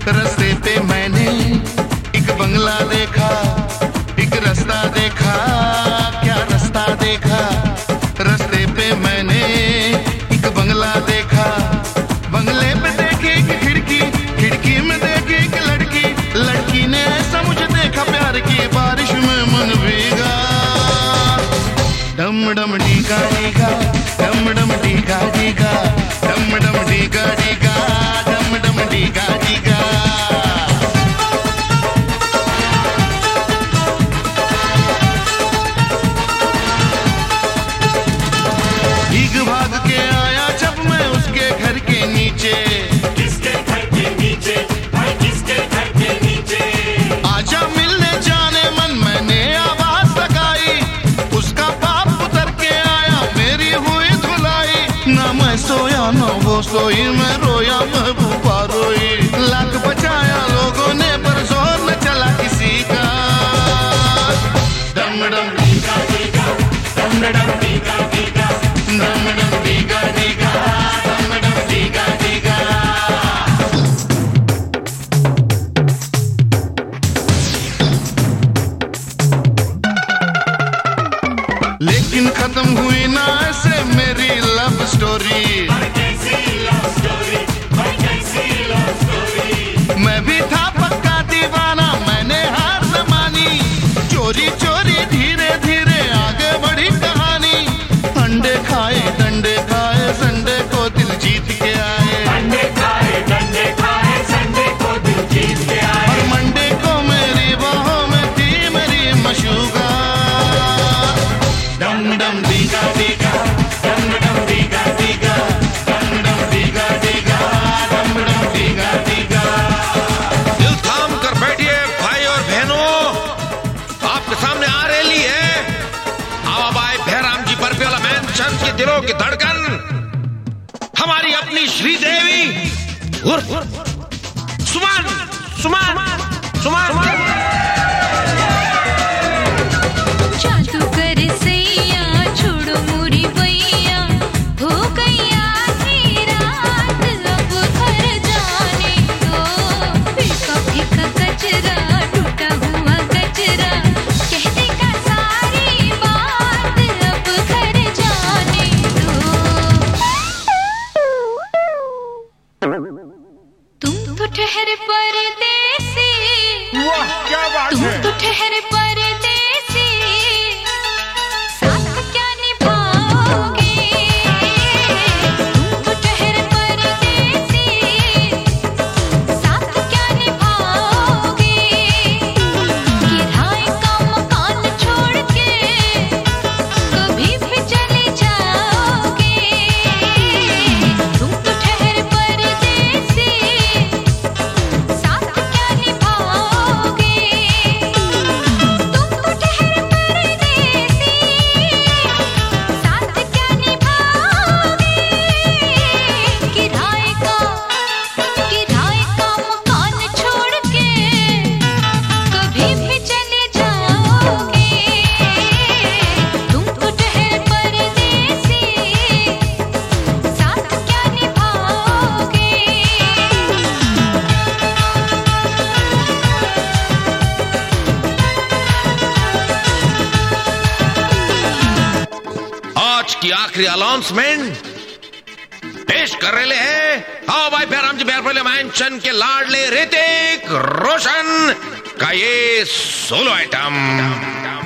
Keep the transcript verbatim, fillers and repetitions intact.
रास्ते पे मैंने एक बंगला देखा, एक रास्ता देखा, क्या रास्ता देखा। रास्ते पे मैंने एक बंगला देखा, बंगले पे देखी एक खिड़की, खिड़की में देखी एक लड़की, लड़की ने ऐसा मुझे देखा प्यार की बारिश में मन भीगा। डम डम डीगा डीगा, डम डम डीगा डीगा, डम डम डीगा डीगा, डम डम डीगा डीगा। भीग भाग के आया जब मैं उसके घर के नीचे। किसके घर के नीचे भाई, किसके घर के नीचे? आजा मिलने जाने मन मैंने आवाज लगाई, उसका बाप उतर के आया, मेरी हुई धुलाई। ना मैं सोया ना वो सोई, मैं रोया महबूबा रोई। लाख बचाया लोगों ने पर जोर न चला किसी का। डम डम डीगा डीगा, डम डम डीगा डीगा, डम डम डीगा डीगा, डम डम डीगा डीगा। लेकिन खत्म हुई ना ऐसे मेरी लव स्टोरी। भाई कैसी लव स्टोरी, भाई कैसी लव स्टोरी। मैं भी था पक्का दीवाना, मैंने हार न मानी, चोरी चोरी धीरे धीरे आगे बढ़ी कहानी। अंडे खाए डंडे खाए, संडे को दिल जीत के आए। अंडे खाए डंडे खाए, संडे को दिल जीत के आए। और मंडे को मेरी बाहों में थी मेरी मशूका। डम डम डीगा डीगा, डम डम डीगा डीगा, डम डम डीगा डीगा, डम डम डीगा डीगा। दिल थाम कर बैठिए भाई और बहनों, आपके सामने आ रही है अब आए भैराम जी बर्फी वाला मैंशन की दिलों की धड़कन, हमारी अपनी श्रीदेवी उर्फ सुमन सुमन सुमन। जादू कर सैया छोड़ो मोरी बैया, हो गैया आधी रात अब घर जाने दो। फीका फीका कचरा टूटा हुआ कचरा, कहने का सारी बात अब घर जाने दो। तुम तो ठहर परदेसी, वाह क्या बात तुम है। तो ठहर परदेसी, साथ क्या निभाओगे? तुम तो ठहर परदेसी, साथ क्या निभाओगे? किराए का मकान छोड़ के कभी भी चले जाओगे? तुम तो ठहर परदेसी, साथ क्या निभाओगे? तुम तो ठहर परदेसी, साथ क्या निभाओगे? किराए का किराए का मकान छोड़ के कभी भी चले जाओगे? तुम तो ठहर परदेसी, साथ क्या निभाओगे? आज की आखिरी अनाउंसमेंट पेश कर रहे हैं आओ भाई भैराम जी बर्फी मैंशन के लाडले ऋतिक रोशन का ये सोलो आइटम।